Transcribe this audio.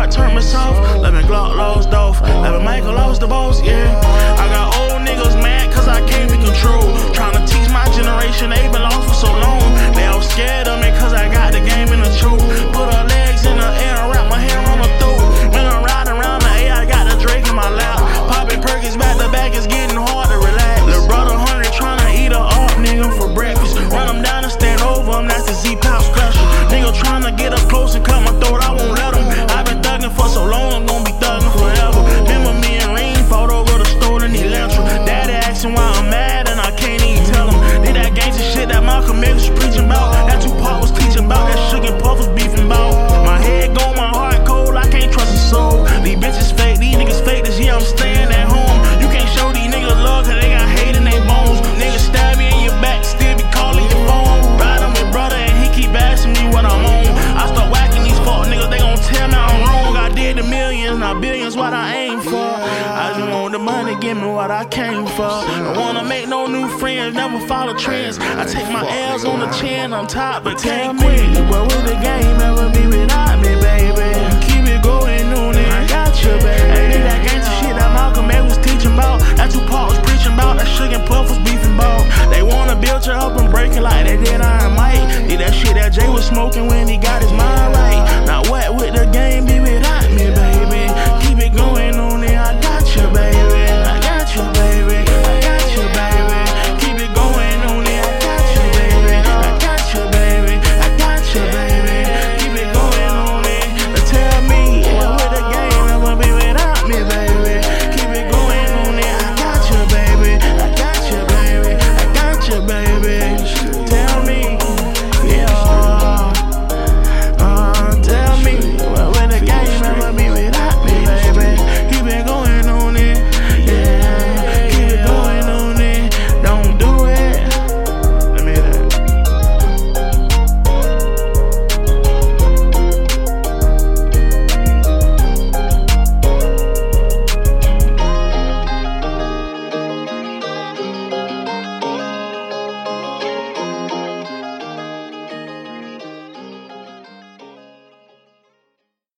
turned me soft. Let me Glock lost off. Let me Michael lost the boss, yeah. I got old niggas mad cause I can't be controlled. Tryna teach my generation, they been lost for so long. They all scared of me cause I got the game in the choke. Put her legs in the air and wrap my hair on her throat. When I'm riding around the A, I got the Drake in my lap. Popping Perkins back to back, it's getting hard to relax. Lil' brother hungry, tryna eat a up nigga for breakfast. Run him down and stand over him, that's the Z-Pop special. Nigga tryna get up close and cut my throat, I won't let him. I been thugging for so long, I'm gon' be thugging forever. Remember me and Lean fought over the stolen electro. Daddy asking why I'm mad and I can't even tell him. Did that gangsta shit that Malcolm X was preaching about, that Tupac was teaching about, that Sugar and Puff was beefing about. My head gone, my heart cold, I can't trust a soul. These bitches fake, these niggas fake, this year I'm staying at home. You can't show these niggas love cause they got hate in their bones. Niggas stab me in your back, still be calling your phone. Riding with brother and he keep asking me what I'm on. I start whacking these fuck niggas, they gon' tell me I'm wrong. I did the millions, not billions, what I aim for. I just want the money, give me what I came for. Don't wanna make no new friends, never follow trends. I take my L's on the chin, I'm top but can't quit. What would the game ever be without me, baby? Keep it going